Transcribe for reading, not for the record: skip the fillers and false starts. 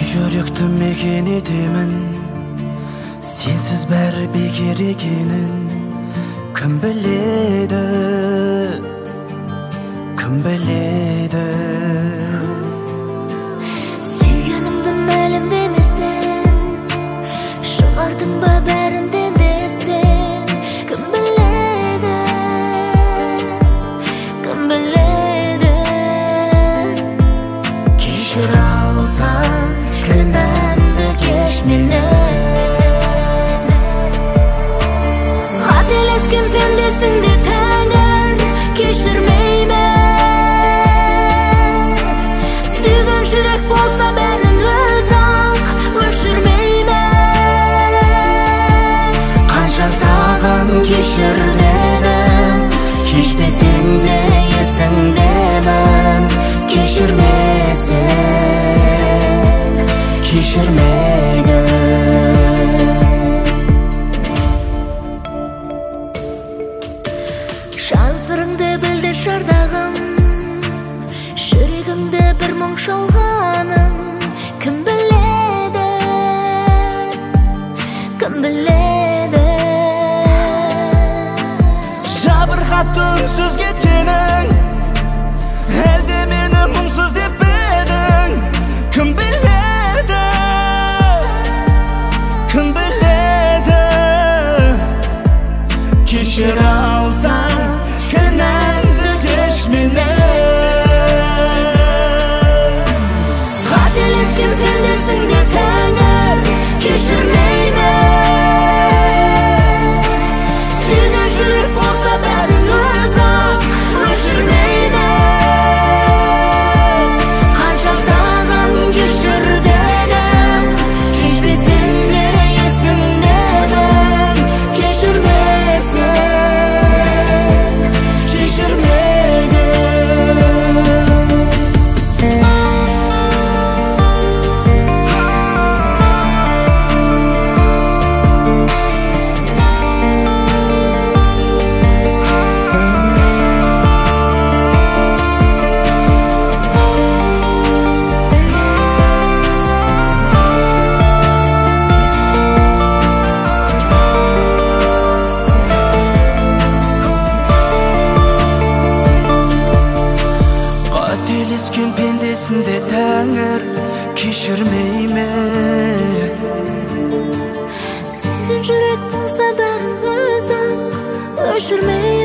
Жүректі мекен етемін, сенсіз бәрі бекер екенін. Кім біледі, кім біледі. Сүйгеніңді мәлімдеместен шығардың ба бәрінден естен. Кім біледі, кім біледі. Кешір алсаң кінәмді кеш менен. Қателескен пендесіңді Тәңір кешірмеймін. Сүйген жүрек болса бәрін ұзақ өшірмеймін. Қанша саған кешір дедім, кешпесең де есіңдемін. Кешірмесең кешірмегін. Жан сырыңды білдір шардағым, жүрегімді бір мұң шалғаным. Кім біледі, кім біледі. Жабырқатты үнсіз кеткенің, әлде мені мұңсыз деп едің. Кім біледі, кім біледі. Кешір алсаң кінәмді кеш менен. Қателескен пендесіңді Тәңір кешірмеймін. Сүйген жүрек болса бәрін ұзақ өшірмеймін. Қанша саған кешір дедім, кешпесең де есіңдемін. Кешірмесең кешірмегін. Қателескен пендесінде Тәңір кешірмеймін. Сүйген жүрек болса бәрін ұзақ өшірмеймін.